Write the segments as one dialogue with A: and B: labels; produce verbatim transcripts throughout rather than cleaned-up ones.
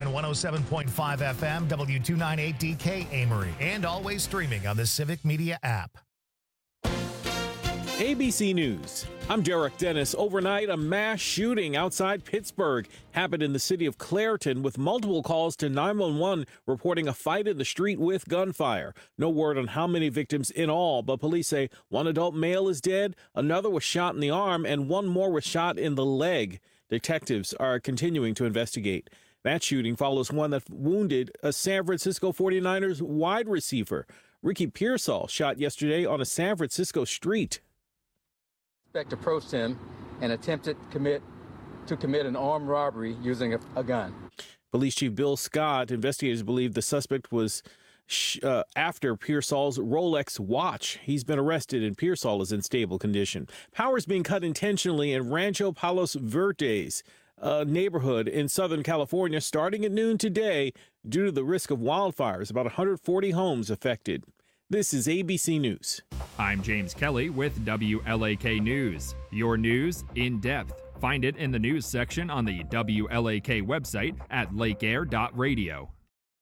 A: on one oh seven point five F M, W two ninety-eight D K Amory, and always streaming on the Civic Media app.
B: A B C News. I'm Derek Dennis. Overnight, a mass shooting outside Pittsburgh happened in the city of Clairton with multiple calls to nine one one reporting a fight in the street with gunfire. No word on how many victims in all, but police say one adult male is dead, another was shot in the arm, and one more was shot in the leg. Detectives are continuing to investigate. That shooting follows one that wounded a San Francisco forty-niners wide receiver. Ricky Pearsall shot yesterday on a San Francisco street.
C: Suspect approached him and attempted to commit to commit an armed robbery using a, a gun.
B: Police Chief Bill Scott, investigators believe the suspect was sh- uh, after Pearsall's Rolex watch. He's been arrested and Pearsall is in stable condition. Power's being cut intentionally in Rancho Palos Verdes, a neighborhood in Southern California, starting at noon today due to the risk of wildfires. About one hundred forty homes affected. This is A B C News.
D: I'm James Kelly with W L A K News. Your news in depth. Find it in the news section on the W L A K website at lake air dot radio.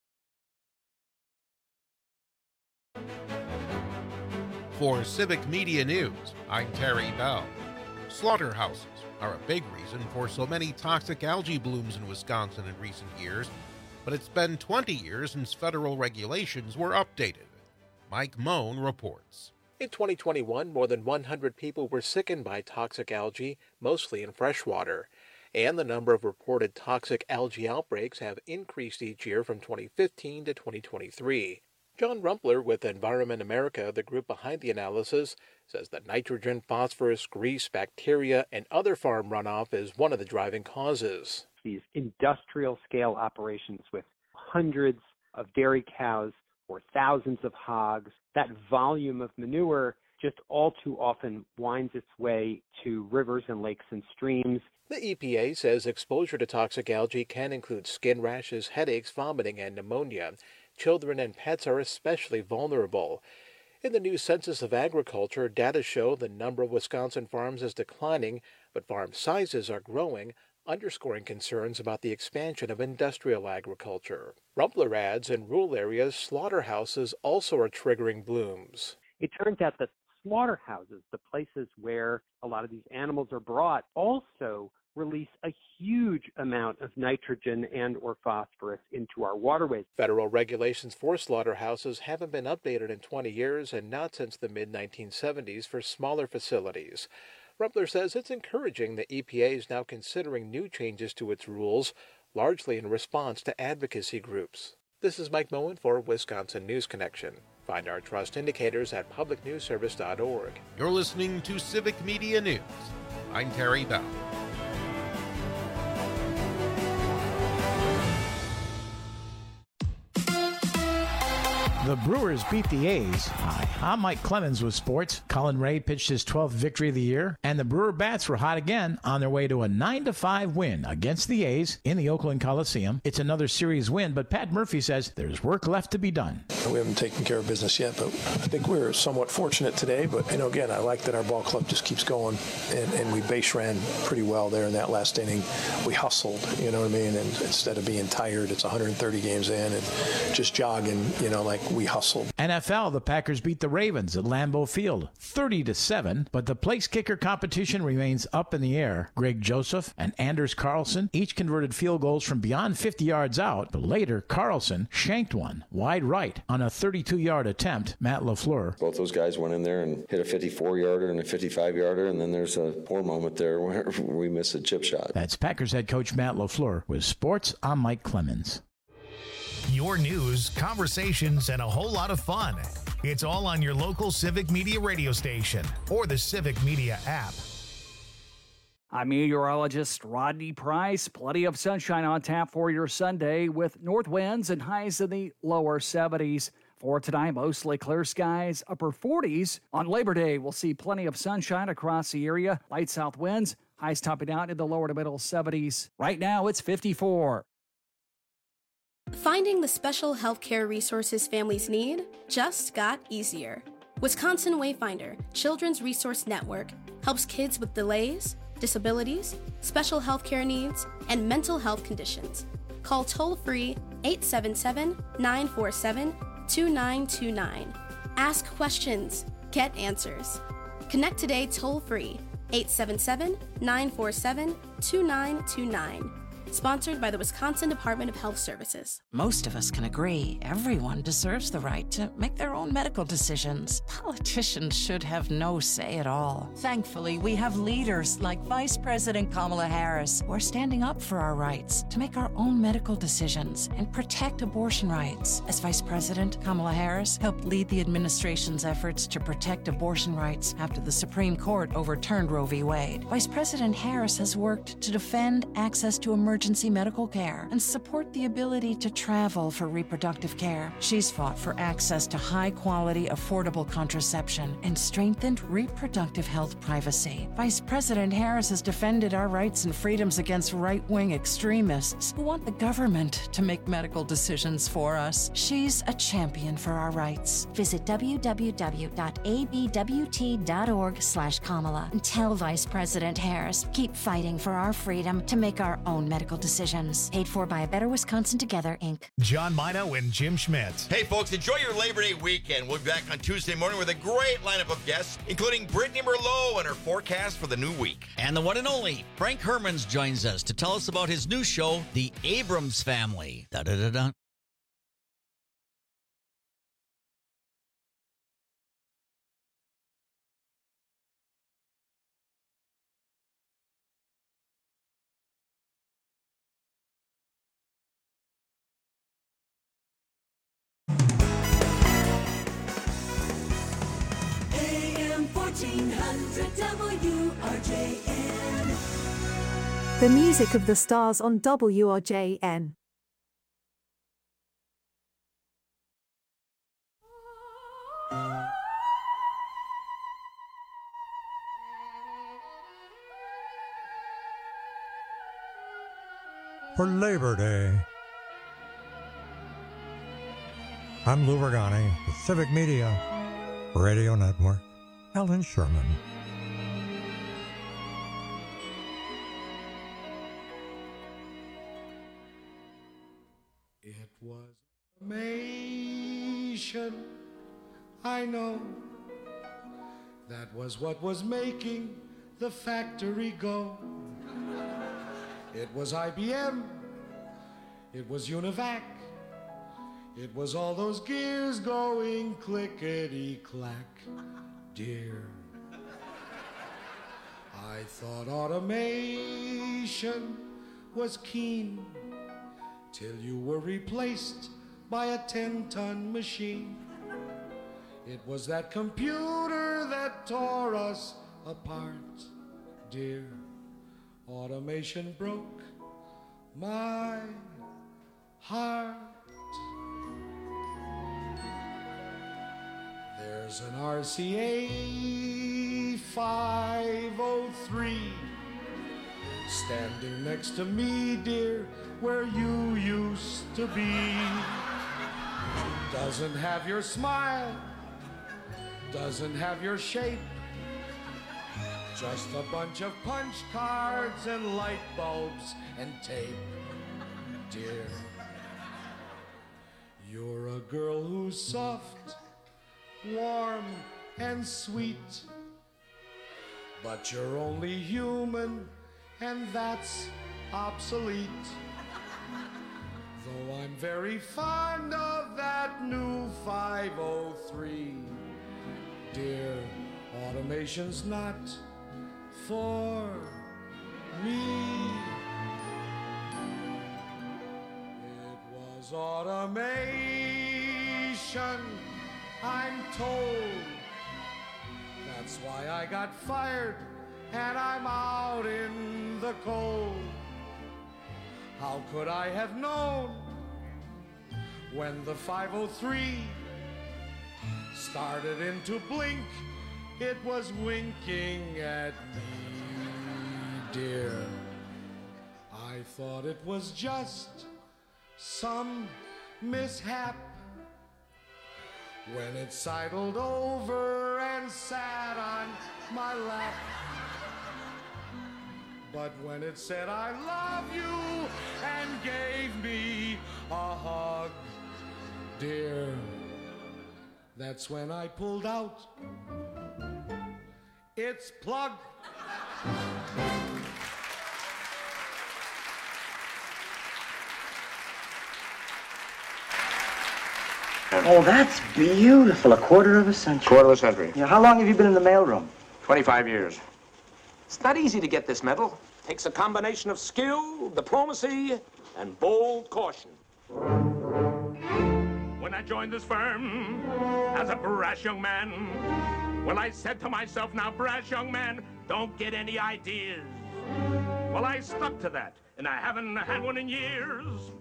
E: For Civic Media News, I'm Terry Bell. Slaughterhouses are a big reason for so many toxic algae blooms in Wisconsin in recent years, but it's been twenty years since federal regulations were updated. Mike Moan reports.
F: In twenty twenty-one, more than one hundred people were sickened by toxic algae, mostly in freshwater. And the number of reported toxic algae outbreaks have increased each year from twenty fifteen to twenty twenty-three. John Rumpler with Environment America, the group behind the analysis, says that nitrogen, phosphorus, grease, bacteria, and other farm runoff is one of the driving causes.
G: These industrial-scale operations with hundreds of dairy cows or thousands of hogs, that volume of manure just all too often winds its way to rivers and lakes and streams.
F: The E P A says exposure to toxic algae can include skin rashes, headaches, vomiting, and pneumonia. Children and pets are especially vulnerable. In the new Census of Agriculture, data show the number of Wisconsin farms is declining, but farm sizes are growing, underscoring concerns about the expansion of industrial agriculture. Rumpler adds in rural areas, slaughterhouses also are triggering blooms.
G: It turns out that slaughterhouses, the places where a lot of these animals are brought, also release a huge amount of nitrogen and or phosphorus into our waterways.
F: Federal regulations for slaughterhouses haven't been updated in twenty years and not since the mid nineteen seventies for smaller facilities. Rumpler says it's encouraging the E P A is now considering new changes to its rules, largely in response to advocacy groups. This is Mike Moen for Wisconsin News Connection. Find our trust indicators at public news service dot org.
E: You're listening to Civic Media News. I'm Terry Bell.
H: The Brewers beat the A's. Hi, I'm Mike Clemens with sports. Colin Ray pitched his twelfth victory of the year, and the Brewer Bats were hot again on their way to a nine to five win against the A's in the Oakland Coliseum. It's another series win, but Pat Murphy says there's work left to be done.
I: We haven't taken care of business yet, but I think we were somewhat fortunate today. But, you know, again, I like that our ball club just keeps going, and, and we base ran pretty well there in that last inning. We hustled, you know what I mean? And instead of being tired, it's one hundred thirty games in and just jogging, you know, like we hustled.
H: N F L, the Packers beat the Ravens at Lambeau Field thirty to seven, but the place kicker competition remains up in the air. Greg Joseph and Anders Carlson each converted field goals from beyond fifty yards out, but later Carlson shanked one wide right on a thirty-two yard attempt. Matt LaFleur.
J: Both those guys went in there and hit a fifty-four yarder and a fifty-five yarder, and then there's a poor moment there where we missed a chip shot.
H: That's Packers head coach Matt LaFleur. With sports, I'm Mike Clemens.
A: Your news, conversations, and a whole lot of fun. It's all on your local Civic Media radio station or the Civic Media app.
K: I'm meteorologist Rodney Price. Plenty of sunshine on tap for your Sunday with north winds and highs in the lower seventies. For tonight, mostly clear skies, upper forties. On Labor Day, we'll see plenty of sunshine across the area. Light south winds, highs topping out in the lower to middle seventies. Right now, it's fifty-four.
L: Finding the special healthcare resources families need just got easier. Wisconsin Wayfinder Children's Resource Network helps kids with delays, disabilities, special healthcare needs, and mental health conditions. Call toll-free eight seven seven, nine four seven, two nine two nine. Ask questions. Get answers. Connect today toll-free eight seven seven, nine four seven, two nine two nine. Sponsored by the Wisconsin Department of Health Services.
M: Most of us can agree everyone deserves the right to make their own medical decisions. Politicians should have no say at all. Thankfully, we have leaders like Vice President Kamala Harris who are standing up for our rights to make our own medical decisions and protect abortion rights. As Vice President, Kamala Harris helped lead the administration's efforts to protect abortion rights after the Supreme Court overturned Roe v. Wade. Vice President Harris has worked to defend access to emergency emergency medical care and support the ability to travel for reproductive care. She's fought for access to high-quality, affordable contraception and strengthened reproductive health privacy. Vice President Harris has defended our rights and freedoms against right-wing extremists who want the government to make medical decisions for us. She's a champion for our rights.
N: Visit w w w dot a b w t dot org slash Kamala and tell Vice President Harris, keep fighting for our freedom to make our own medical decisions. Paid for by A Better Wisconsin Together, Incorporated.
A: John Mino and Jim Schmidt.
O: Hey, folks, enjoy your Labor Day weekend. We'll be back on Tuesday morning with a great lineup of guests, including Brittany Merlot and her forecast for the new week.
P: And the one and only Frank Hermans joins us to tell us about his new show, The Abrams Family. Da-da-da-da.
Q: fourteen hundred W R J N.
R: The music of the stars on W R J N.
S: For Labor Day, I'm Lou Vergani, with Civic Media Radio Network. Ellen Sherman.
T: It was automation, I know. That was what was making the factory go. It was I B M, it was Univac, it was all those gears going clickety-clack. Dear, I thought automation was keen till you were replaced by a ten-ton machine. It was that computer that tore us apart. Dear, automation broke my heart. There's an R C A five oh three standing next to me, dear, where you used to be. Doesn't have your smile, doesn't have your shape, just a bunch of punch cards and light bulbs and tape. Dear, you're a girl who's soft, warm and sweet, but you're only human, and that's obsolete. Though I'm very fond of that new five oh three, dear, automation's not for me. It was automation, I'm told. That's why I got fired and I'm out in the cold. How could I have known when the five oh three started into blink? It was winking at me, dear. I thought it was just some mishap when it sidled over and sat on my lap. But when it said I love you and gave me a hug, dear, that's when I pulled out its plug.
U: Oh, that's beautiful. A quarter of a century.
V: Quarter of a century.
U: Yeah, how long have you been in the mailroom?
V: twenty-five years.
W: It's not easy to get this medal. Takes a combination of skill, diplomacy, and bold caution.
X: When I joined this firm as a brash young man, well, I said to myself, now, brash young man, don't get any ideas. Well, I stuck to that, and I haven't had one in years.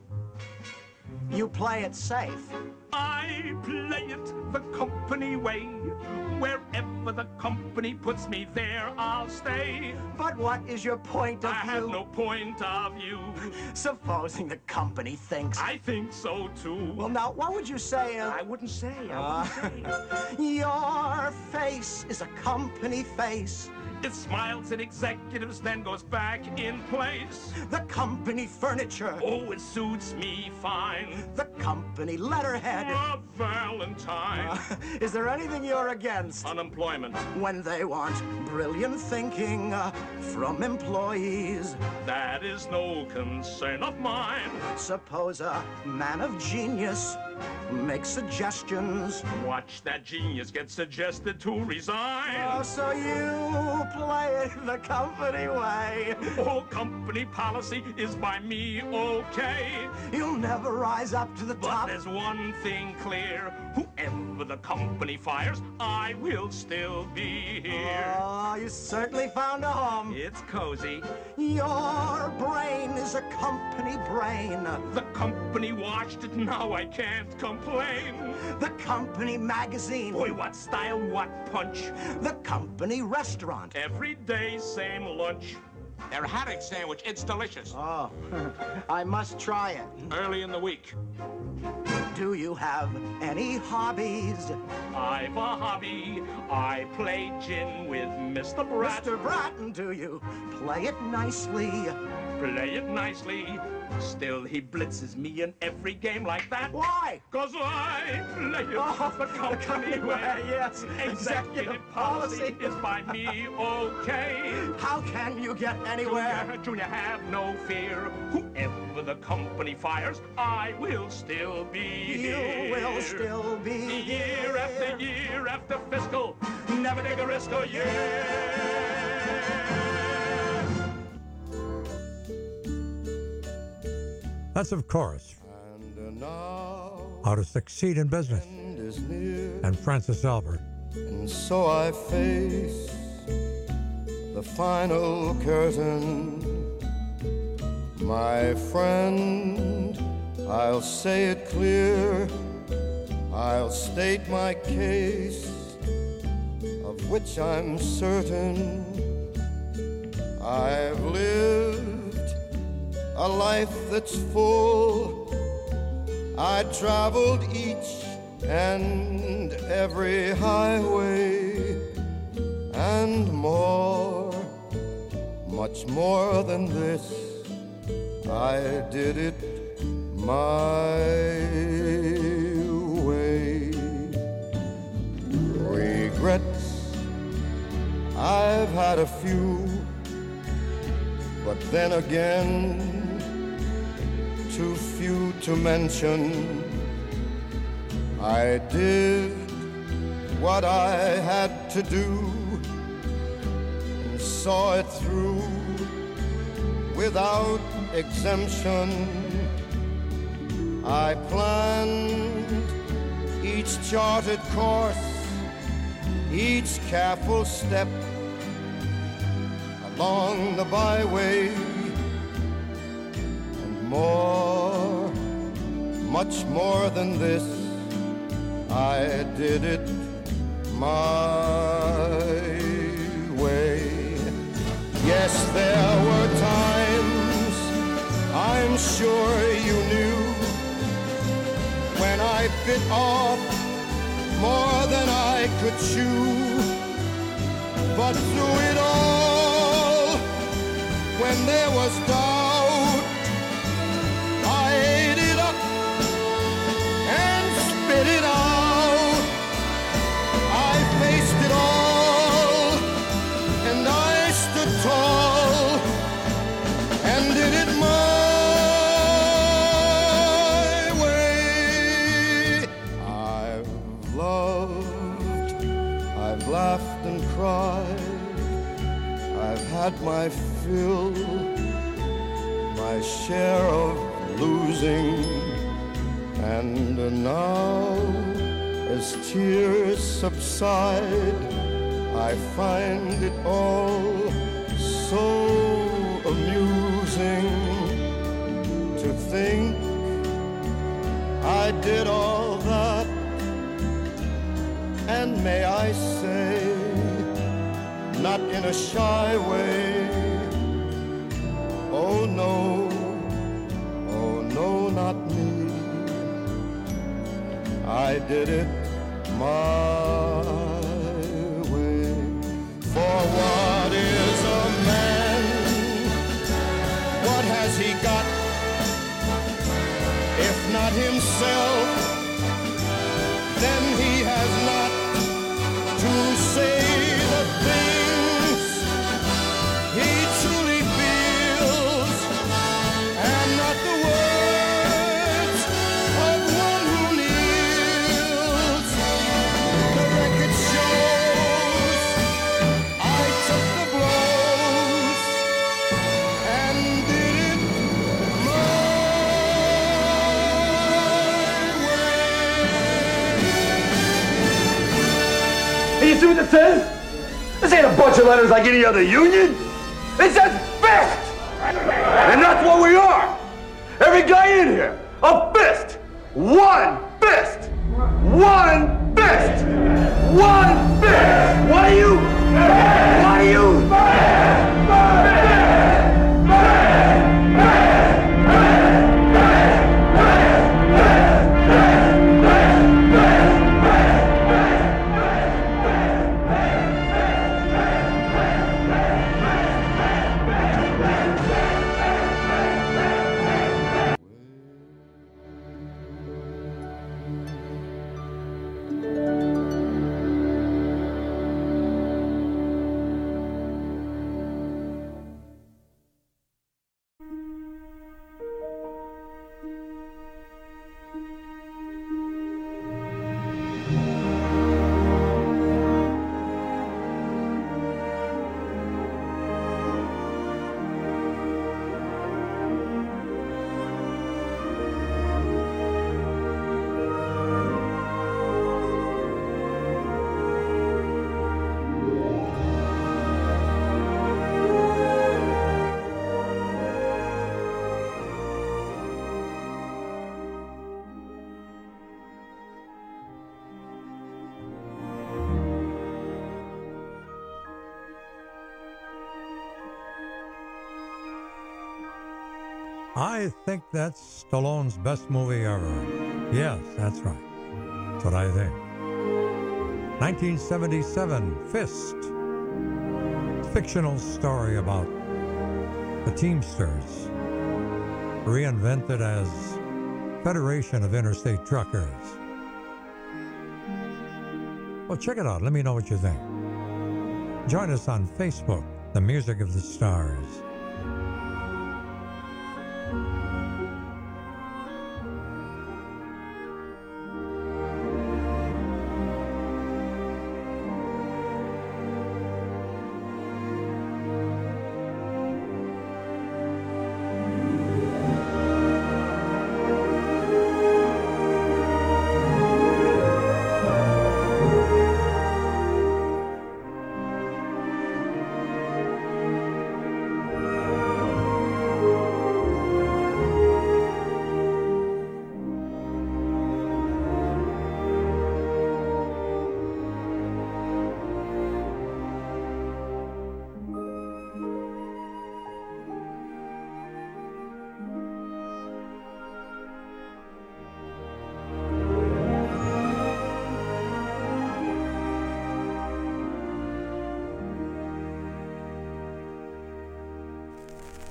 U: You play it safe.
X: I play it the company way. Wherever the company puts me, there I'll stay.
U: But what is your point of
X: I
U: view?
X: I have no point of view.
U: Supposing the company thinks.
X: I think so, too.
U: Well, now, what would you say? Uh,
X: I wouldn't say. I
U: uh,
X: wouldn't say.
U: Your face is a company face.
X: It smiles at executives, then goes back in place.
U: The company furniture.
X: Oh, it suits me fine.
U: The company letterhead.
X: A Valentine.
U: Uh, is there anything you're against?
X: Unemployment.
U: When they want brilliant thinking uh, from employees.
X: That is no concern of mine.
U: Suppose a man of genius makes suggestions.
X: Watch that genius get suggested to resign.
U: Oh, so you play it the company way.
X: Oh, company policy is by me okay.
U: You'll never rise up to the
X: but
U: top.
X: But there's one thing clear. Whoever the company fires, I will still be here.
U: Oh, you certainly found a home.
X: It's cozy.
U: Your brain is a company brain.
X: The company watched it, now I can't complain.
U: The company magazine.
X: Boy, what style, what punch.
U: The company restaurant.
X: Every day, same lunch.
W: Their haddock sandwich, it's delicious.
U: Oh, I must try it.
X: Early in the week.
U: Do you have any hobbies?
X: I've a hobby. I play gin with Mister Bratton.
U: Mister Bratton, do you play it nicely?
X: Play it nicely. Still, he blitzes me in every game like that.
U: Why?
X: Cause I play it
U: oh,
X: the company way.
U: way. Yes,
X: executive,
U: executive
X: policy,
U: policy
X: is by me okay.
U: How can you get anywhere?
X: Junior, Junior, have no fear. Whoever the company fires, I will still be
U: you
X: here.
U: You will still be
X: year
U: here.
X: after year after fiscal. Never take a risk a year.
S: That's, of course, How to Succeed in Business, and Francis Albert.
Y: And so I face the final curtain. My friend, I'll say it clear, I'll state my case, of which I'm certain. I've lived a life that's full. I traveled each and every highway and more, much more than this. I did it my way. Regrets, I've had a few, but then again, too few to mention. I did what I had to do and saw it through without exemption. I planned each charted course, each careful step along the byway. More, much more than this, I did it my way. Yes, there were times, I'm sure you knew, when I bit off more than I could chew. But through it all, when there was doubt, I ate it up and spit it out. I faced it all, and I stood tall, and did it my way. I've loved, I've laughed and cried, I've had my fill, my share of losing, and now as tears subside, I find it all so amusing to think I did all that, and may I say, not in a shy way, oh no, oh no, not me. I did it my way. For what is a man? What has he got? If not himself, then he has not to say the things he truly feels, and not the words of one who kneels. The record shows I took the blows and did it my
B: Hey, you see what this says? This ain't a bunch of letters like any other union. It says FIST! And that's what we are. Every guy in here, a fist. One fist. One fist. One fist. What are you? What are you?
S: I think that's Stallone's best movie ever. Yes, that's right. That's what I think. nineteen seventy-seven, Fist. Fictional story about the Teamsters, reinvented as Federation of Interstate Truckers. Well, check it out. Let me know what you think. Join us on Facebook, The Music of the Stars.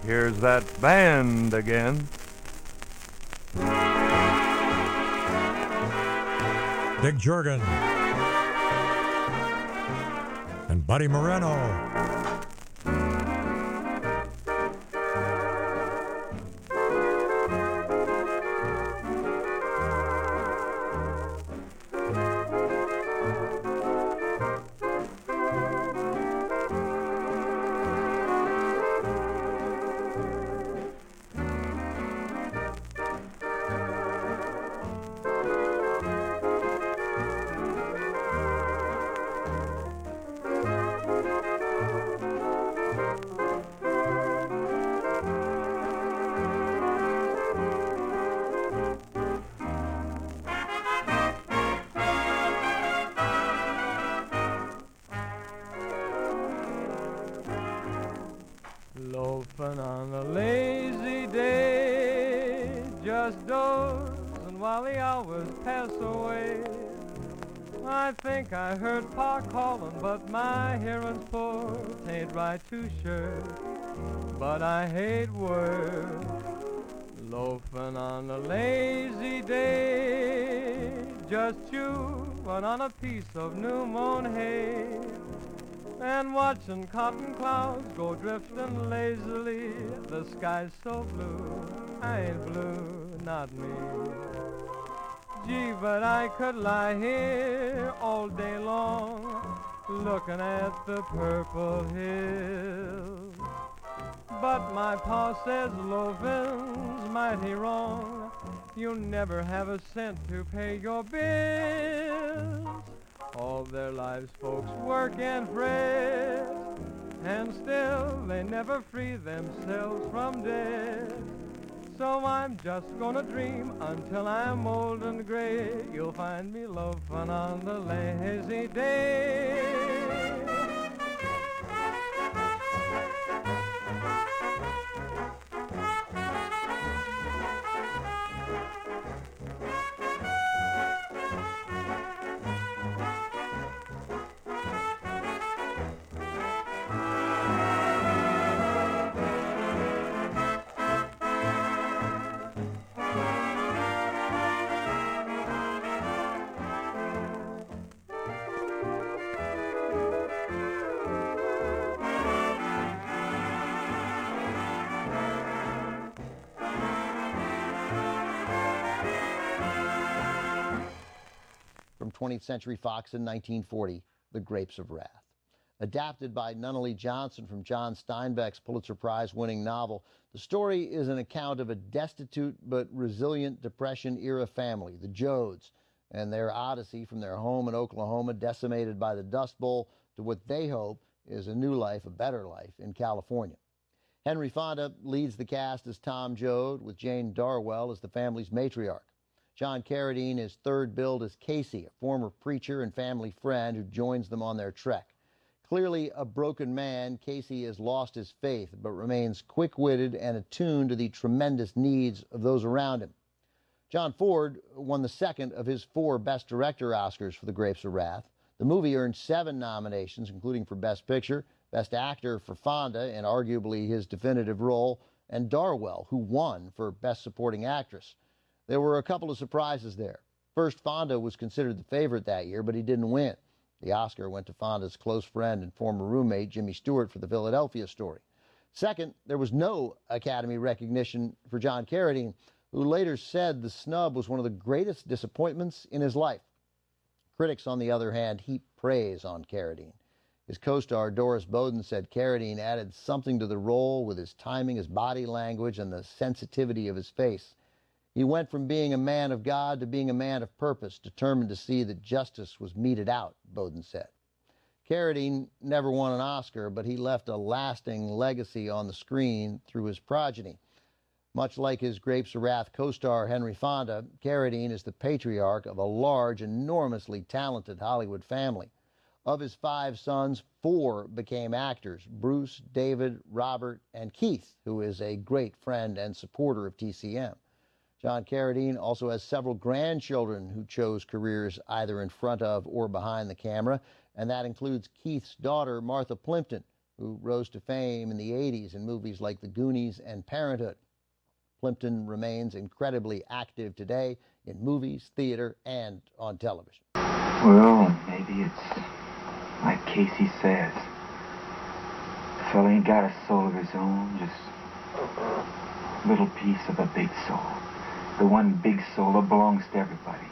Y: here's that band again.
S: Dick Jurgen and Buddy Moreno.
C: Loafing on a lazy day, just dozing while the hours pass away. I think I heard Pa calling, but my hearing's poor. Tain't right too sure, but I hate work. Loafing on a lazy day, just chewing on a piece of new mown hay. And watching cotton clouds go drifting lazily. The sky's so blue, I ain't blue, not me. Gee, but I could lie here all day long, looking at the purple hills. But my pa says loafing's mighty wrong. You'll never have a cent to pay your bills. All their lives folks work and fret, and still they never free themselves from debt. So I'm just gonna dream until I'm old and gray. You'll find me loafing on the lazy day.
D: From twentieth Century Fox in nineteen forty, The Grapes of Wrath. Adapted by Nunnally Johnson from John Steinbeck's Pulitzer Prize-winning novel, the story is an account of a destitute but resilient Depression-era family, the Joads, and their odyssey from their home in Oklahoma, decimated by the Dust Bowl, to what they hope is a new life, a better life, in California. Henry Fonda leads the cast as Tom Joad, with Jane Darwell as the family's matriarch. John Carradine is third billed as Casey, a former preacher and family friend who joins them on their trek. Clearly a broken man, Casey has lost his faith, but remains quick-witted and attuned to the tremendous needs of those around him. John Ford won the second of his four Best Director Oscars for The Grapes of Wrath. The movie earned seven nominations, including for Best Picture, Best Actor for Fonda, in arguably his definitive role, and Darwell, who won for Best Supporting Actress. There were a couple of surprises there. First, Fonda was considered the favorite that year, but he didn't win. The Oscar went to Fonda's close friend and former roommate, Jimmy Stewart, for The Philadelphia Story. Second, there was no Academy recognition for John Carradine, who later said the snub was one of the greatest disappointments in his life. Critics, on the other hand, heaped praise on Carradine. His co-star Doris Bowden said Carradine added something to the role with his timing, his body language, and the sensitivity of his face. He went from being a man of God to being a man of purpose, determined to see that justice was meted out, Bowden said. Carradine never won an Oscar, but he left a lasting legacy on the screen through his progeny. Much like his Grapes of Wrath co-star Henry Fonda, Carradine is the patriarch of a large, enormously talented Hollywood family. Of his five sons, four became actors: Bruce, David, Robert, and Keith, who is a great friend and supporter of T C M. John Carradine also has several grandchildren who chose careers either in front of or behind the camera, and that includes Keith's daughter, Martha Plimpton, who rose to fame in the eighties in movies like The Goonies and Parenthood. Plimpton remains incredibly active today in movies, theater, and on television.
E: Well, maybe it's like Casey says. The fella ain't got a soul of his own, just a little piece of a big soul. The one big soul that belongs to everybody.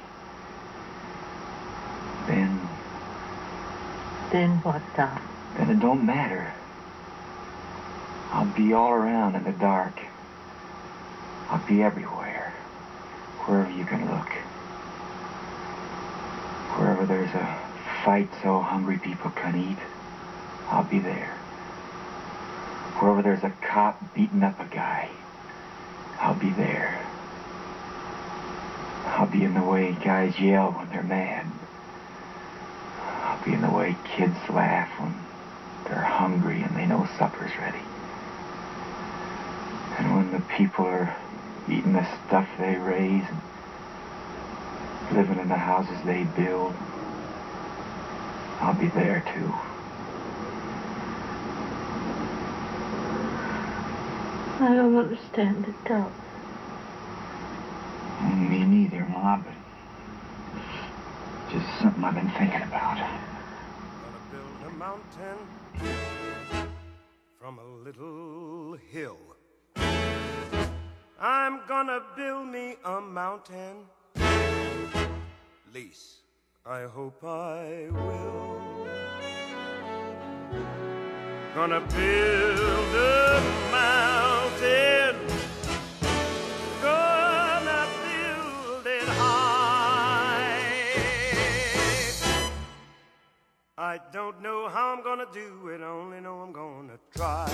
E: Then...
F: Then what, Doc?
E: Then it don't matter. I'll be all around in the dark. I'll be everywhere, wherever you can look. Wherever there's a fight so hungry people can eat, I'll be there. Wherever there's a cop beating up a guy, I'll be there. I'll be in the way guys yell when they're mad. I'll be in the way kids laugh when they're hungry and they know supper's ready. And when the people are eating the stuff they raise and living in the houses they build, I'll be there too.
F: I don't understand it, Doc.
E: Me neither, Ma, but just something I've been thinking about.
Y: Gonna build a mountain from a little hill. I'm gonna build me a mountain. Least, I hope I will. Gonna build a mountain. Gonna build it high. I don't know how I'm gonna do it, I only know I'm gonna try.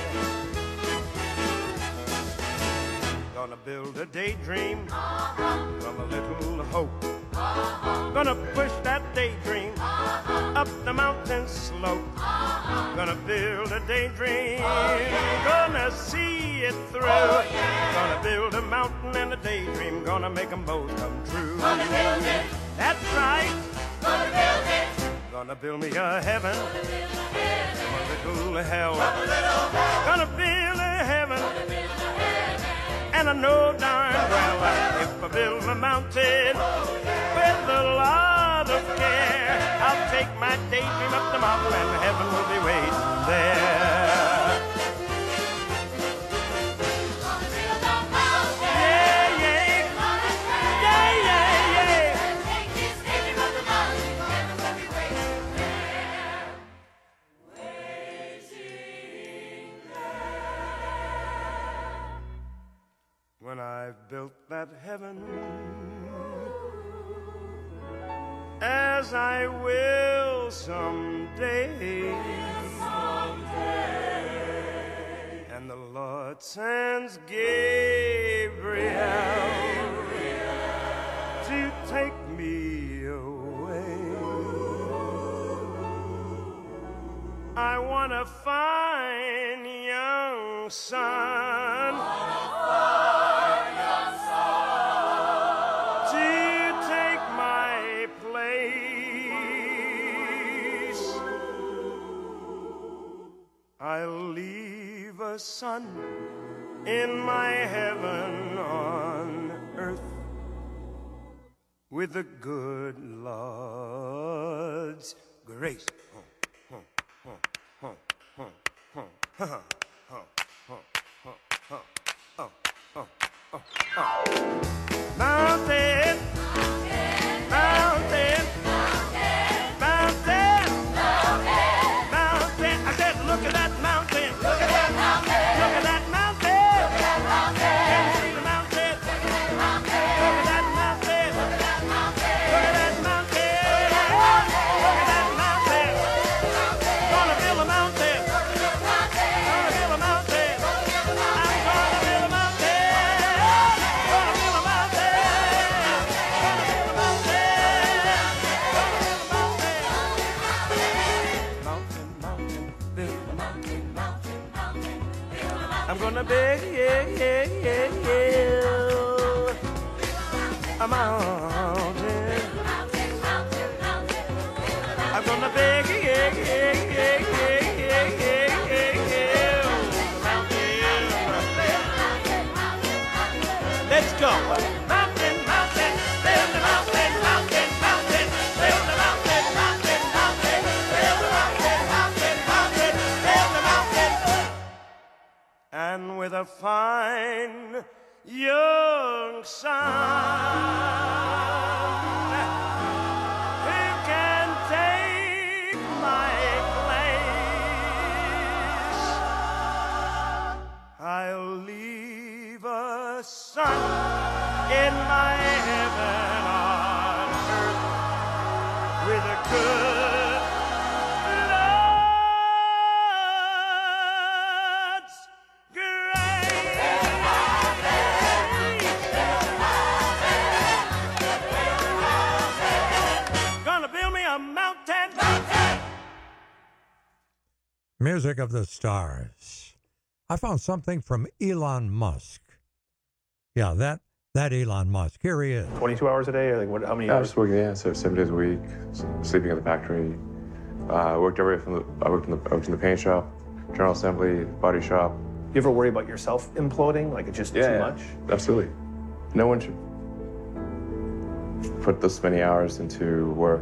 Y: Gonna build a daydream from a little hope. Gonna push that daydream up the mountain slope. Gonna build a daydream, gonna see it through. Gonna build a mountain and a daydream, gonna make them both come true. Gonna build it. That's right. Gonna build it. Gonna build me a heaven from a little hell. Gonna build a heaven. And I know darn well if I build a mountain with a lot of care, I'll take my daydream up the mountain and heaven will be waiting there. Yeah, yeah. Yeah, yeah, yeah. Take this daydream up the mountain, heaven will be waiting there. Waiting there. When I've built that heaven, as I will someday, someday. And the Lord sends Gabriel, Gabriel to take me away. I want to find young son. I'll leave a son in my heaven on earth with the good Lord's grace. Mountain, mountain, mountain, mountain, mountain. I said, look at that mountain. Look at that mountain. Look at that mountain. Look at that mountain. Can you see the mountain? Look at that mountain. Look at that mountain. Look at that mountain. Look at that mountain. Look at that mountain. Gonna build a mountain. Gonna build a mountain. I'm gonna build a mountain. Gonna build a mountain. Gonna build a mountain. Mountain, mountain, build a mountain, mountain, mountain, build a mountain. I'm gonna build, yeah, yeah, yeah, yeah, a mountain. I'm gonna beg, yeah, yeah, yeah, yeah, yeah, yeah, young son. Who can take my place? I'll leave a son in my heaven on earth with a good Lord's grace. Gonna build me a mountain.
S: Music of the Stars. I found something from Elon Musk. Yeah, that that Elon Musk. Here he is.
G: twenty-two hours a day? Or like what? How many
H: Yeah, I
G: hours?
H: was working, yeah, so seven days a week, s- sleeping at the factory. Uh, I worked everywhere from the, I worked in the, I worked in the paint shop, general assembly, body shop.
G: You ever worry about yourself imploding? Like it's just
H: Yeah,
G: too
H: yeah,
G: much?
H: absolutely. No one should put this many hours into work.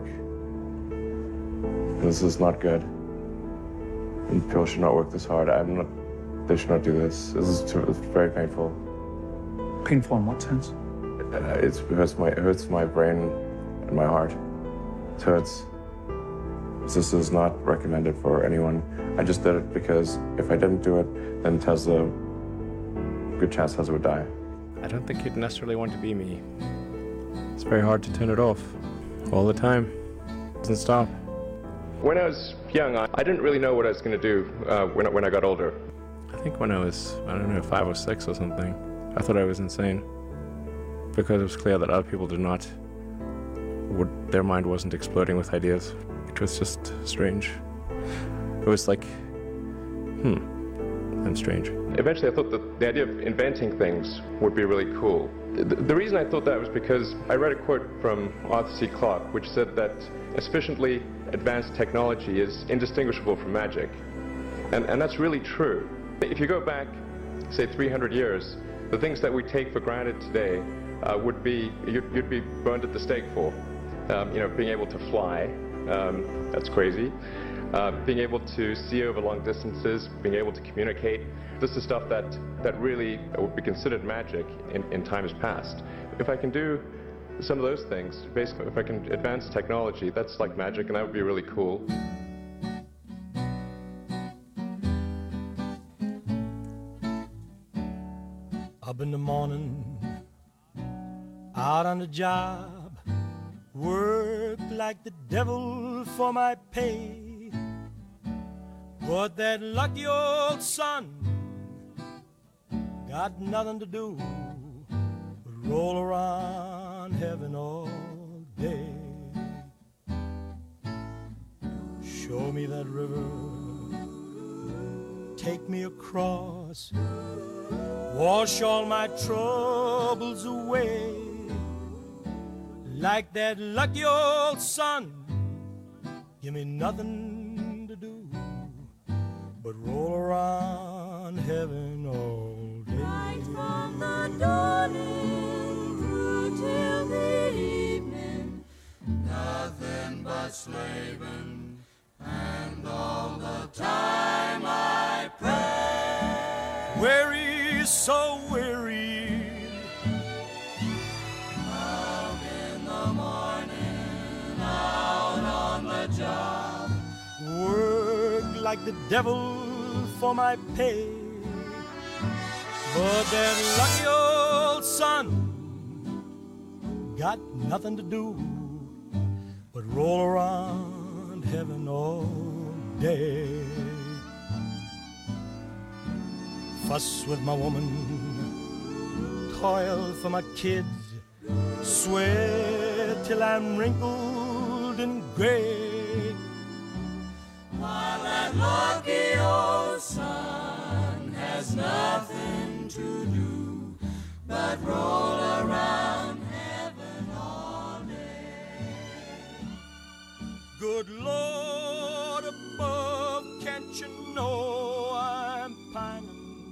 H: This is not good. And people should not work this hard. I'm not, they should not do this. This is too, it's very painful.
G: Painful in what sense?
H: Uh, it's, it hurts my, it hurts my brain and my heart. It hurts. This is not recommended for anyone. I just did it because if I didn't do it, then Tesla, good chance Tesla would die.
I: I don't think you'd necessarily want to be me. It's very hard to turn it off all the time. It doesn't stop.
H: When I was young, I, I didn't really know what I was going to do uh, when, I- when I got older.
I: I think when I was, I don't know, five or six or something, I thought I was insane. Because it was clear that other people did not, would, their mind wasn't exploding with ideas. It was just strange. It was like, hmm, I'm strange.
H: Eventually, I thought that the idea of inventing things would be really cool. The, the reason I thought that was because I read a quote from Arthur C. Clarke, which said that a sufficiently advanced technology is indistinguishable from magic. And, and that's really true. If you go back, say, three hundred years, the things that we take for granted today uh, would be, you'd, you'd be burned at the stake for. Um, you know, being able to fly, um, that's crazy. Uh, being able to see over long distances, being able to communicate. This is stuff that, that really would be considered magic in, in times past. If I can do some of those things, basically, if I can advance technology, that's like magic, and that would be really cool.
T: Up in the morning, out on the job, work like the devil for my pay. But that lucky old son got nothing to do but roll around heaven all day. Show me that river, take me across, wash all my troubles away. Like that lucky old son, give me nothing to do but roll around heaven all day.
Q: Right from the dawning through till the evening, nothing but slaving, and all the time I pray.
T: Weary, so weary,
Q: up in the morning, out on the job,
T: work like the devil for my pay. But that lucky old son got nothing to do but roll around heaven all day. Fuss with my woman, toil for my kids, sweat till I'm wrinkled and gray.
Q: while that lucky old son has nothing to do but roll around heaven all day.
T: Good Lord above, can't you know I'm pining?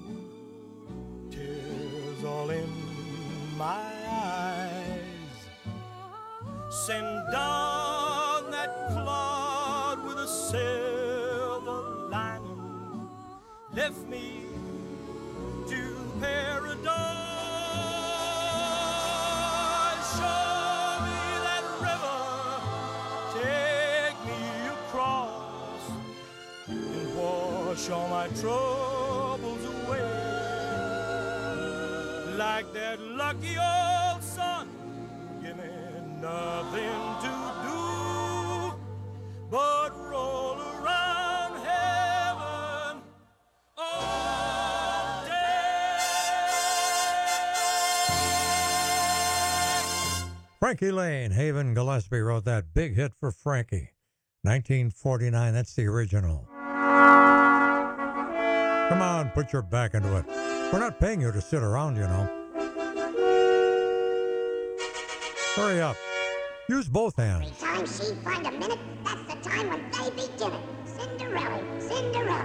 T: Tears all in my eyes. Send down that cloud with a silver lining. Lift me to paradise. wash all my troubles away. Like that lucky old sun, give me nothing to do but roll around heaven all day.
S: Frankie Lane, Haven Gillespie wrote that big hit for Frankie. nineteen forty-nine, that's the original. Come on, put your back into it. We're not paying you to sit around, you know. Hurry up. Use both hands.
J: Every time she find a minute, that's the time when they begin it. Cinderella, Cinderella.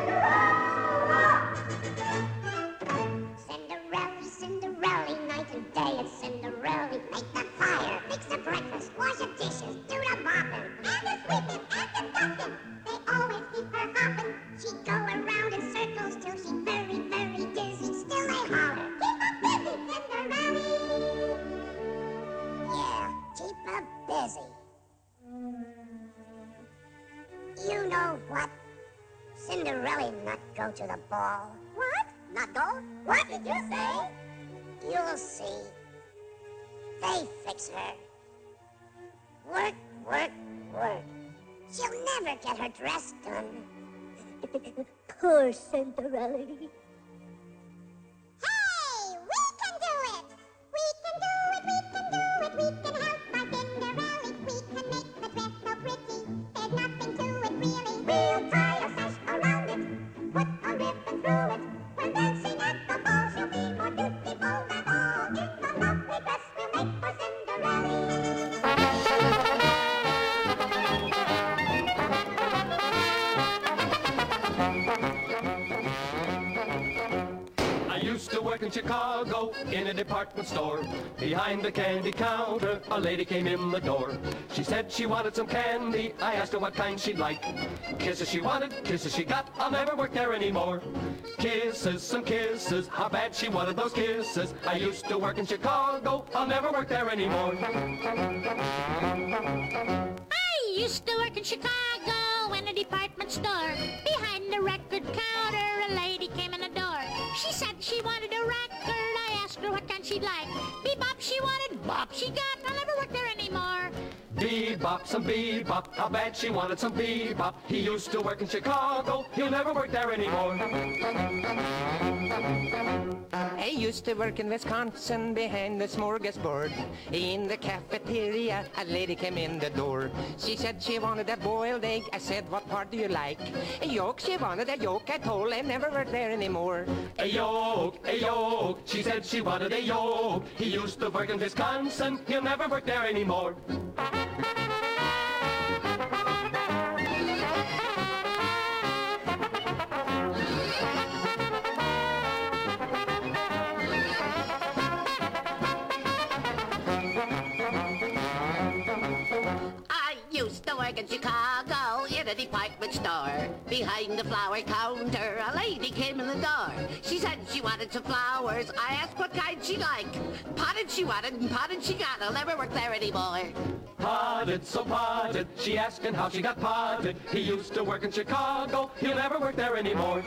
J: Cinderella, Cinderella, night and day it's Cinderella. Make the fire, fix the breakfast, wash the dishes, do the mopping, and the sweeping, and the dusting. They always keep her hopping. She go around in circles till she very, very dizzy. Still they holler, keep her busy, Cinderella. Yeah, keep her busy. You know what? Cinderella not go to the ball. What? Not go? What did you say? You'll see. They fix her. Work, work, work. She'll never get her dress done. Poor Cinderella. Hey, we can do it! We can do it, we can do it, we can help my Cinderella. We can make the dress so pretty. There's nothing to it really. We'll tie a sash around it, put a ribbon through it. When dancing at the ball, she'll be more beautiful than all. It's a lovely dress we'll make for Cinderella.
K: I used to work in Chicago in a department store. Behind the candy counter, a lady came in the door. She said she wanted some candy. I asked her what kind she'd like. Kisses she wanted, kisses she got. I'll never work there anymore. Kisses, some kisses. How bad she wanted those kisses. I used to work in Chicago. I'll never work there anymore.
L: I used to work in Chicago in a department store. Behind the record counter, a lady came in the door. She said she wanted a record. I asked her what kind she'd like. Bebop she wanted, bop she got. I'll never work there anymore.
K: Bebop, some bebop. How bad she wanted some bebop. He used to work in Chicago. He'll never work there anymore.
M: I used to work in Wisconsin behind the smorgasbord. In the cafeteria, a lady came in the door. She said she wanted a boiled egg. I said, what part do you like? A yolk, she wanted a yolk. I told her never work there anymore.
K: A yolk, a yolk. She said she wanted a yolk. He used to work in Wisconsin. He'll never work there anymore.
L: I used to work in Chicago in a department store. Behind the flower counter, a lady came in the door. She said she wanted some flowers. I asked what kind she liked. Potted she wanted and potted she got. I'll never work there anymore.
K: Potted, so potted. She asking how she got potted. He used to work in Chicago. He'll never work there anymore.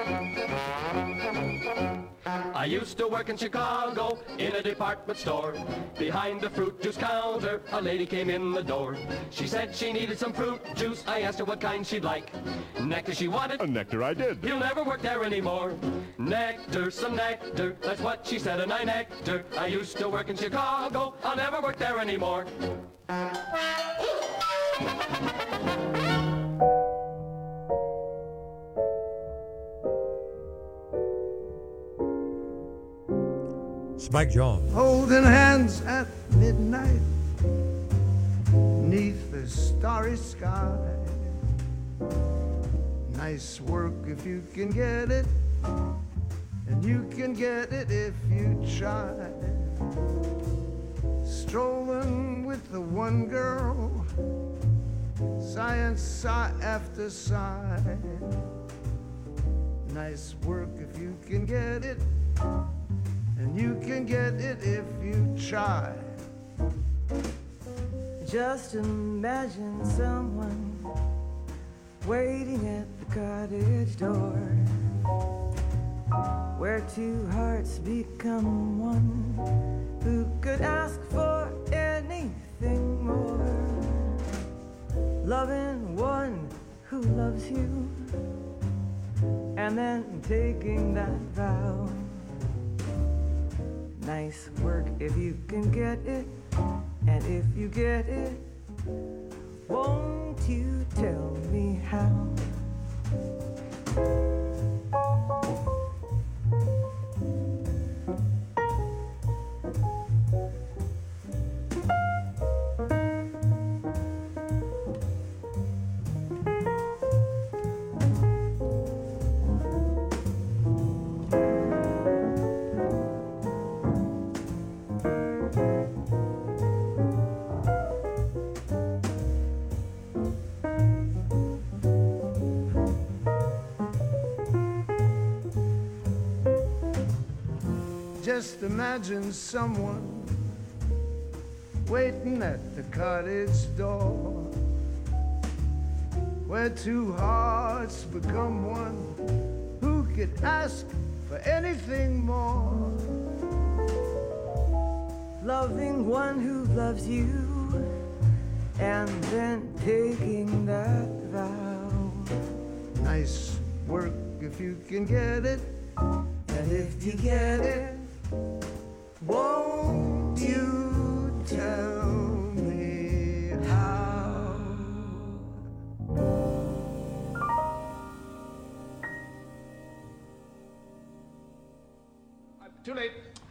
K: I used to work in Chicago in a department store. Behind the fruit juice counter, a lady came in the door. She said she needed some fruit juice. I asked her what kind she'd like. Nectar she wanted.
V: A nectar I did.
K: He'll never work there anymore. Nectar, some nectar. That's what she said, and I nectar. I used to work in Chicago. I'll never work there anymore.
S: Spike Jones.
T: Holding hands at midnight neath the starry sky. Nice work if you can get it, and you can get it if you try. Strolling with the one girl, sigh and sigh after sigh. Nice work if you can get it, and you can get it if you try.
Z: Just imagine someone
C: waiting at the cottage door, where two hearts become one. Who could ask for anything more? Loving one who loves you, and then taking that vow. Nice work if you can get it, and if you get it, won't you tell me how?
T: Just imagine someone waiting at the cottage door, where two hearts become one. Who could ask for anything more? Loving one who loves you, and then taking that vow. Nice work if you can get it, and if you get it, won't you tell me how?
W: Uh, too late.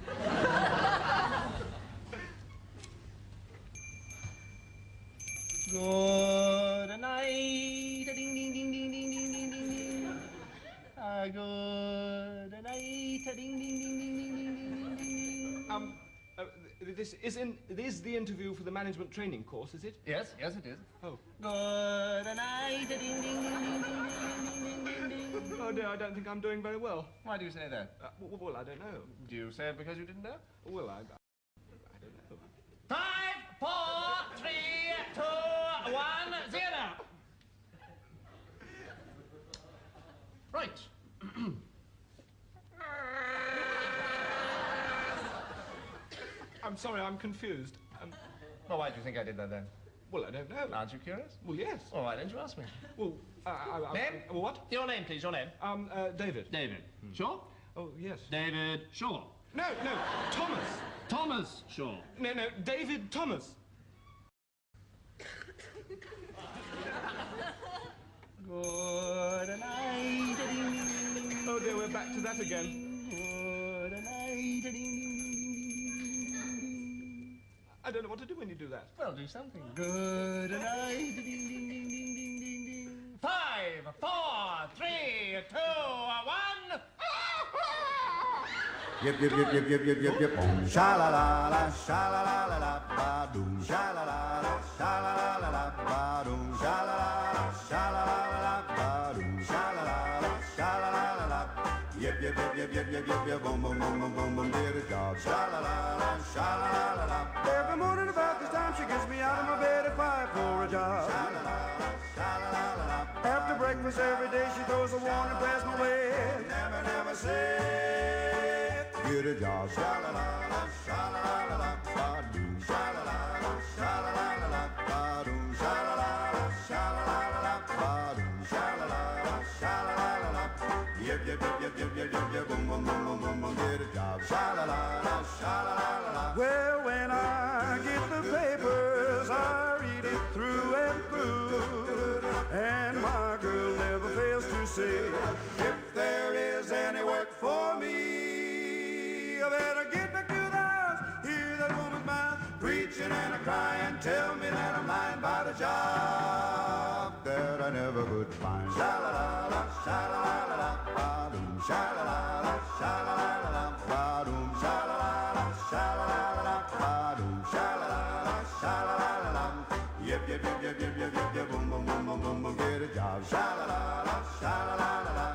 A: Good night. Ding ding ding ding ding ding ding ding ding. Ah, good night. Ding ding ding ding ding ding ding ding ding.
W: Um, uh, this is in. This is the interview for the management training course, is it?
A: Yes, yes, it is.
W: Oh.
A: Good night. Ding ding ding ding ding ding ding ding ding.
W: Oh dear, I don't think I'm doing very well.
A: Why do you say that?
W: Uh, well, well, I don't know.
A: Do you say it because you didn't know?
W: Well, I, I don't know.
A: Five, four, three, two, one, zero. Right.
W: I'm sorry, I'm confused. Um,
A: well, why do you think I did that then?
W: Well, I don't know.
A: Aren't you curious?
W: Well, yes.
A: Well, why didn't you ask me?
W: Well, uh, I, I,
A: name?
W: Uh, what?
A: Your name, please, your name.
W: Um, uh, David.
A: David. Hmm. Shaw?
W: Oh, yes.
A: David Shaw.
W: No, no, Thomas.
A: Thomas Shaw.
W: No, no, David Thomas.
A: Good night.
W: Oh dear, we're back to that again.
A: Good night.
W: I don't know what to do when you do that.
A: Well, do something. Good night. Ding, ding, ding, ding, ding, ding, ding. Five, four, three, two, one.
N: Yip, yip, yip, yip, yip, yip, yip, yip. Sha la la la, sha la la la la, ba doom. Sha la la la, sha la la la la, ba doom. Sha la la la, sha la la la la, ba doom. Sha la la la, sha la la la la. Yip, yip, yip, yip, yip, yip, yip, yip, boom, boom, boom, boom, boom, boom, did a job. Sha la la la, sha la la la la. Every morning about this time she gets me out of my bed at five for a job. Sha la la la, sha la la la la. After breakfast every day she throws a warning past my way. Never, never say, get a job. Sha la la la, sha la la la, ba doom. Sha la la la, sha la la la, ba doom. Sha la la la, sha la la la, ba doom. Sha la la la, sha la la la. Yip yip yip yip yip yip yip yip, boom boom boom boom boom boom, get a job. Sha la la la, sha la la la. Well, when I get the papers, I read it through and through, and my girl never fails to say, if there is any work for me, I better get back to the house, hear that woman's mouth, preaching and a crying, tell me that I'm lying by the job that I never could find. Sha la la la, sha la la la, ba doom. Sha la la la, sha la la la, ba doom. Sha la la la, sha la la la, ba doom. Sha la la la, sha la la la. Yip yip yip yip yip yip yip yip, boom boom boom boom boom boom, get a job. Sha la la la, sha la la la.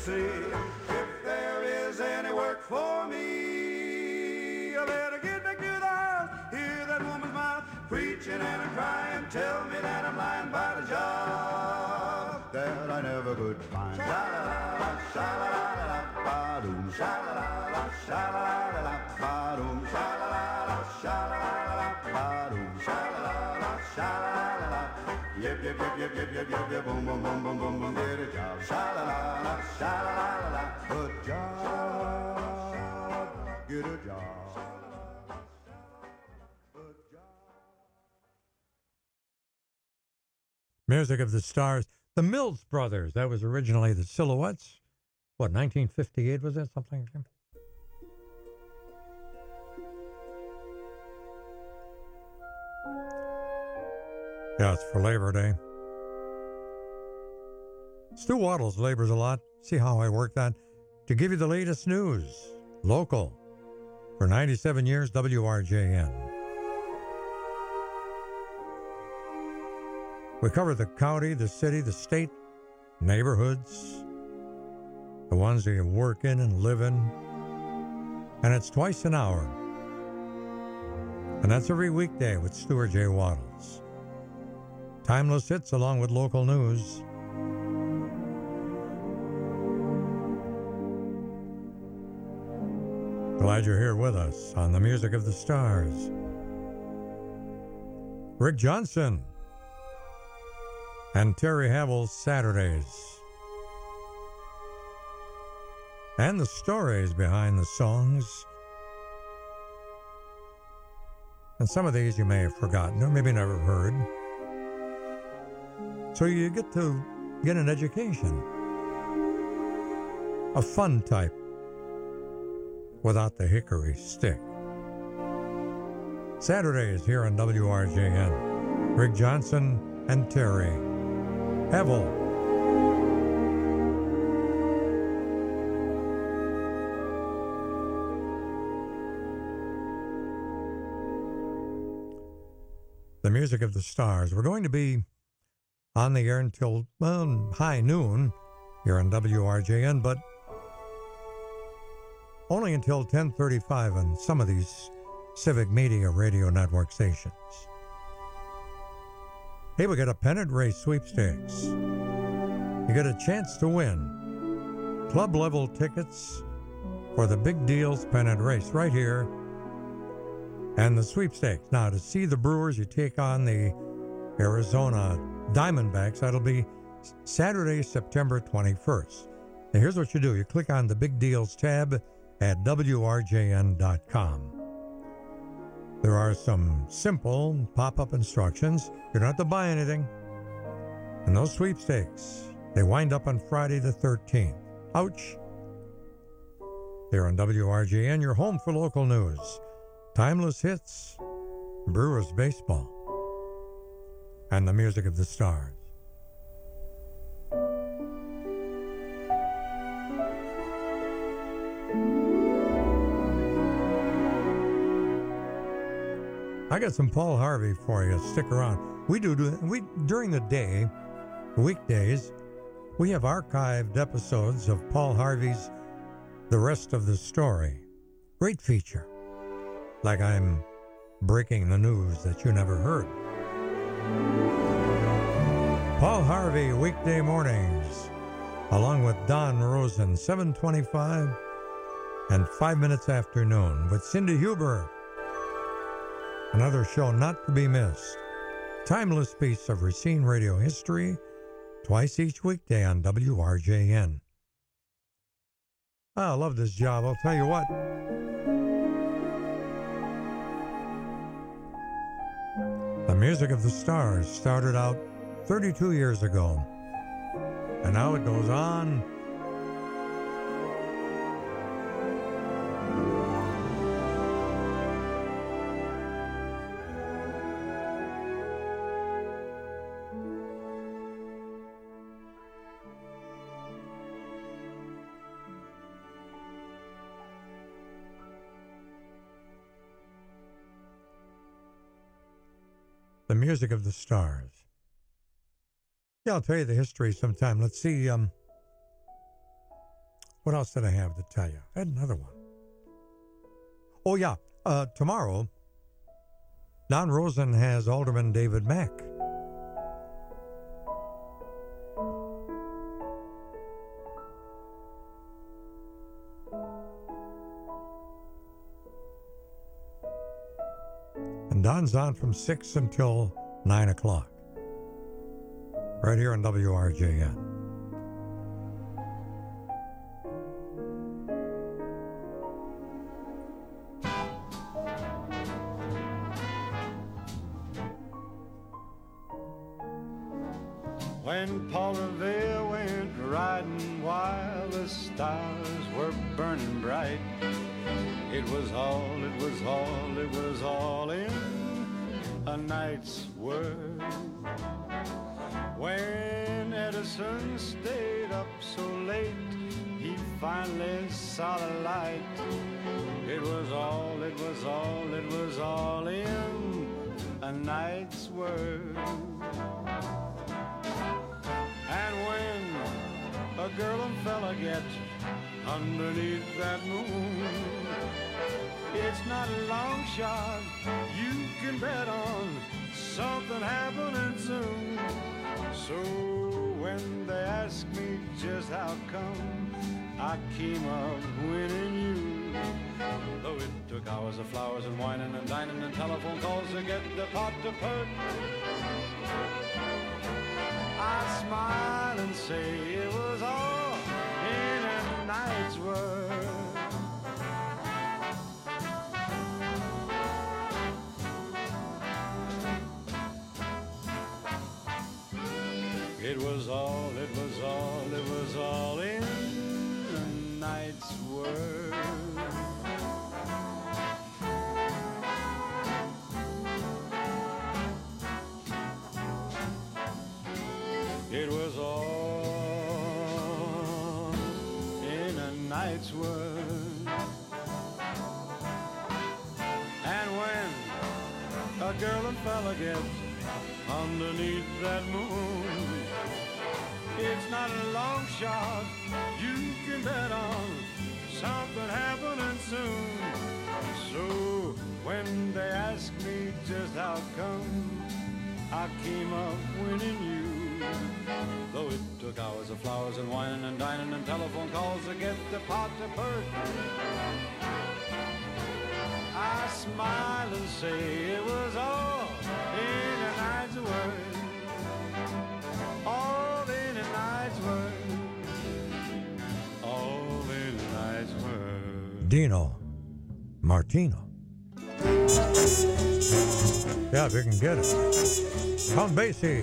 N: see if there is any work for me. I better get back to the house, hear that woman's mouth, preaching and a crying, tell me that I'm lying by the job that I never could find. Sha-la-la-la, sha-la-la-la, ba-doom, sha-la-la-la, sha-la-la-la, ba-doom, sha-la-la-la, sha-la-la-la, ba-doom, sha-la-la-la, sha-la-la-la. Yip, yip, yip, yip, yip, yip, yip, yip, boom, boom, boom, boom, boom, boom, get a job. Sha-la-la-la, sha-la-la-la, good job, get a job.
S: Music of the Stars. The Mills Brothers. That was originally the Silhouettes. What, nineteen fifty-eight was that? Something like that? Yeah, it's for Labor Day. Stu Waddles labors a lot. See how I work that? To give you the latest news. Local. For ninety-seven years, W R J N. We cover the county, the city, the state, neighborhoods, the ones that you work in and live in. And it's twice an hour. And that's every weekday with Stuart J. Waddles. Timeless hits along with local news. Glad you're here with us on the Music of the Stars. Rick Johnson and Terry Havel's Saturdays. And the stories behind the songs. And some of these you may have forgotten or maybe never heard. So you get to get an education. A fun type. Without the hickory stick. Saturdays here on W R J N. Rick Johnson and Terry Havel. The Music of the Stars. We're going to be on the air until, well, high noon here on W R J N, but only until ten thirty-five on some of these Civic Media Radio Network stations. Hey, we got a pennant race sweepstakes. You get a chance to win club level tickets for the Big Deals pennant race right here and the sweepstakes. Now, to see the Brewers, you take on the Arizona Diamondbacks. That'll be Saturday, September twenty-first. Now, here's what you do. You click on the Big Deals tab at W R J N dot com. There are some simple pop-up instructions. You don't have to buy anything. And those sweepstakes, they wind up on Friday the thirteenth. Ouch. Here on W R J N, your home for local news. Timeless hits, Brewers baseball, and the Music of the Stars. I got some Paul Harvey for you. Stick around. We do, we during the day, weekdays, we have archived episodes of Paul Harvey's The Rest of the Story. Great feature. Like I'm breaking the news that you never heard. Paul Harvey, weekday mornings, along with Don Rosen, seven twenty-five and five minutes after noon, with Cindy Huber. Another show not to be missed. Timeless piece of Racine radio history, twice each weekday on W R J N. I love this job, I'll tell you what. The Music of the Stars started out thirty-two years ago, and now it goes on. The Music of the Stars. Yeah, I'll tell you the history sometime. Let's see. Um, What else did I have to tell you? I had another one. Oh, yeah. Uh, tomorrow, Don Rosen has Alderman David Mack. And Don's on from six until nine o'clock. Right here on W R J N.
N: When Paul Revere went riding while the stars were burning bright, it was all, it was all, it was all in a night's work. When Edison stayed up so late, he finally saw the light. It was all, it was all, it was all in a night's work. And when a girl and fella get underneath that moon, it's not a long shot, you can bet on something happening soon. So when they ask me just how come I came up winning you, though it took hours of flowers and whining and dining and telephone calls to get the pot to perk, I smile and say it was all in a night's work. It was all, it was all, it was all in a night's work. It was all in a night's work. And when a girl and fella get underneath that moon, it's not a long shot, you can bet on something happening soon. So when they ask me just how come I came up winning you, though it took hours of flowers and whining and dining and telephone calls to get the pot to perk, I smile and say it was all in a night's work. All in a night's work. All in a night's work.
S: Dino Martino. Yeah, if you can get it. Count Basie.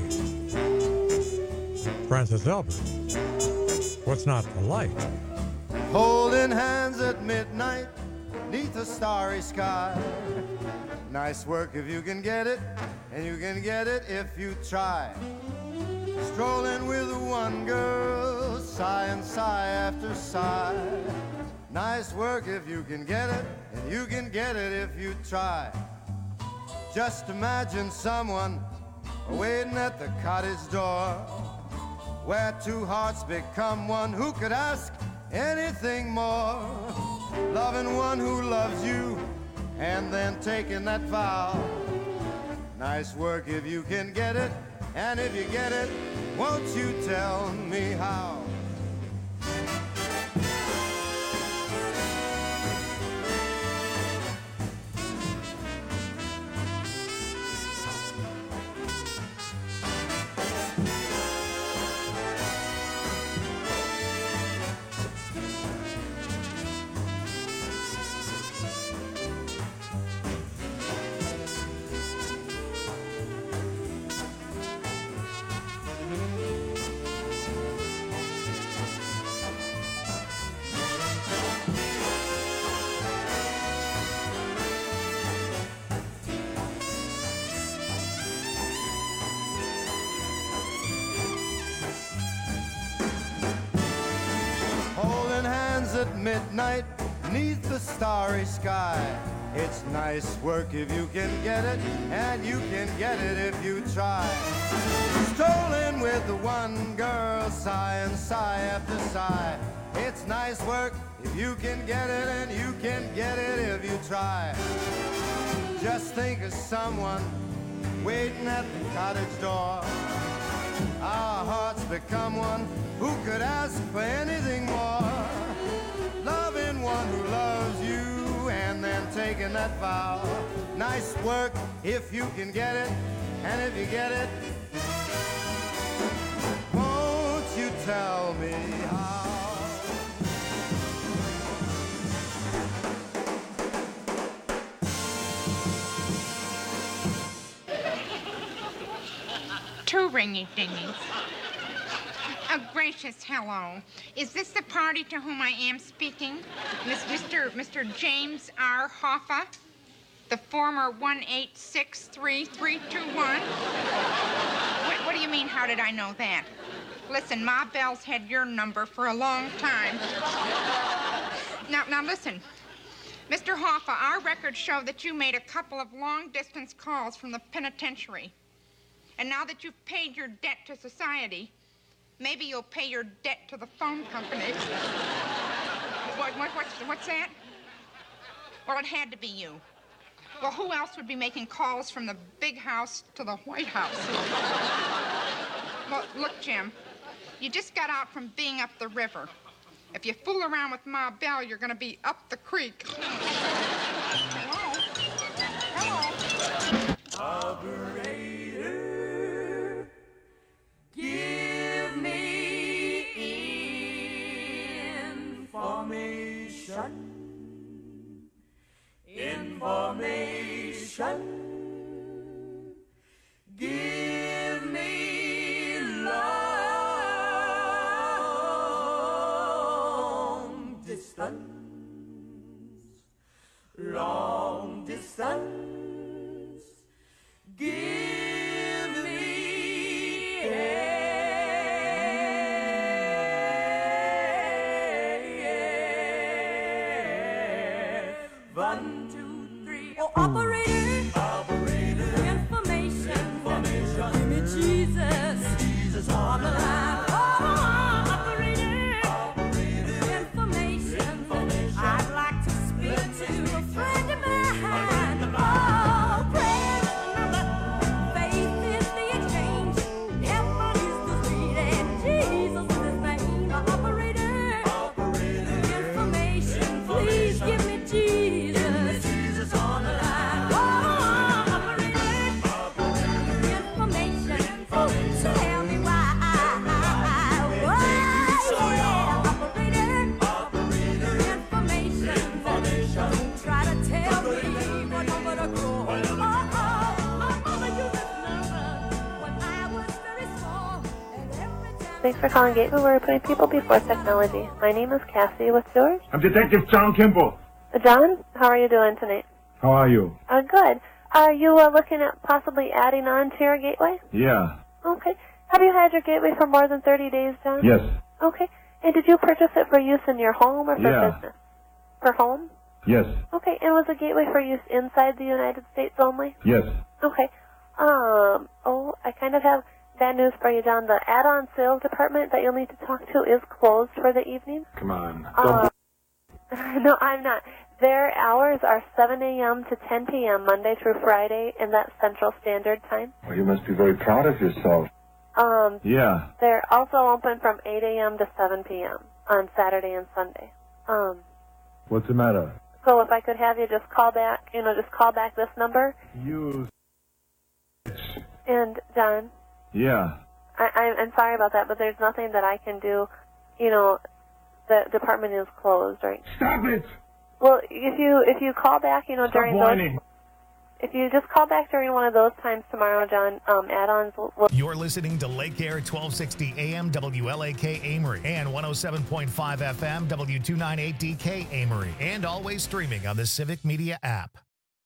S: Francis Albert. What's not to like?
N: Holding hands at midnight neath a starry sky. Nice work if you can get it, and you can get it if you try. Strolling with one girl, sigh and sigh after sigh. Nice work if you can get it, and you can get it if you try. Just imagine someone waiting at the cottage door, where two hearts become one. Who could ask anything more? Loving one who loves you, and then taking that vow. Nice work if you can get it, and if you get it, won't you tell me how? At midnight, neath the starry sky. It's nice work if you can get it, and you can get it if you try. strolling with the one girl, sigh and sigh after sigh. It's nice work if you can get it, and you can get it if you try. Just think of someone waiting at the cottage door. Our hearts become one. Who could ask for anything more? Loving one who loves you and then taking that vow. Nice work if you can get it, and if you get it, won't you tell me how?
O: Two ringy dingies. Oh, gracious, hello. Is this the party to whom I am speaking? Miss, Mister Mister James R. Hoffa, the former one eight six three three two one? What, what do you mean, how did I know that? Listen, Ma Bell's had your number for a long time. Now, now listen. Mister Hoffa, our records show that you made a couple of long-distance calls from the penitentiary. And now that you've paid your debt to society, maybe you'll pay your debt to the phone companies. What, what, what's, what's that? Well, it had to be you. Well, who else would be making calls from the big house to the White House? Well, look, Jim, you just got out from being up the river. If you fool around with Ma Bell, you're going to be up the creek. Hello? Hello?
Q: Operator, give me information. Information. Give me long distance. Long distance. Give me one, two, three. Oh, operator. Operator. Information. Information. Give me Jesus. Jesus on the line. Oh, operator. Operator. Information. Information. I'd like to speak to a friend of mine. Oh, prayer number. Faith is the exchange. Heaven is the street, and Jesus is his name. Operator. Operator. Information. Please give me Jesus. Jesus on the line. Oh, operator. Information. Oh, tell me why. Oh, yeah. Operator. Information. Don't try to tell me what number to call. Oh, oh, my mother used this number when I was very small, and every time.
P: Thanks for calling Gateway, where we're putting people before technology. My name is Cassie. What's yours?
R: I'm Detective John Kimball.
P: Uh, John, how are you doing tonight?
R: How are you?
P: Uh, good. Are you uh, looking at possibly adding on to your gateway?
R: Yeah.
P: Okay. Have you had your gateway for more than thirty days, John?
R: Yes.
P: Okay. And did you purchase it for use in your home or for
R: Yeah.
P: business? For home?
R: Yes.
P: Okay. And was the gateway for use inside the United States only?
R: Yes.
P: Okay. Um, oh, I kind of have bad news for you, John. The add-on sales department that you'll need to talk to is closed for the evening.
R: Come on.
P: Uh, no, I'm not. Their hours are seven a.m. to ten p.m. Monday through Friday, and that's Central Standard Time.
R: Well, you must be very proud of yourself.
P: Um,
R: Yeah.
P: they're also open from eight a.m. to seven p.m. on Saturday and Sunday. Um,
R: What's the matter?
P: so if I could have you just call back, you know, just call back this number.
R: You.
P: And, John,
R: Yeah.
P: I, I'm, I'm sorry about that, but there's nothing that I can do. You know, the department is closed, right?
R: Stop it!
P: Well, if you if you call back, you know,
R: Stop
P: during
R: whining.
P: those, if you just call back during one of those times tomorrow, John, um, add-ons will, will
U: You're listening to Lake Air twelve sixty A M W L A K Amory and one oh seven point five F M W two ninety-eight D K Amory, and always streaming on the Civic Media app.